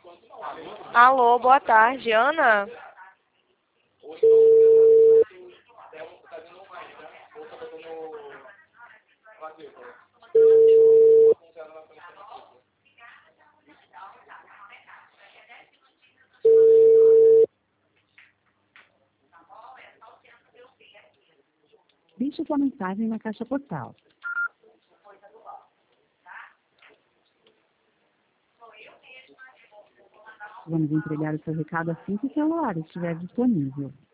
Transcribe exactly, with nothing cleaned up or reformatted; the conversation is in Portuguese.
Alô, boa tarde, Ana? Deixe sua mensagem na caixa postal. Vamos entregar o seu recado assim que o celular estiver disponível.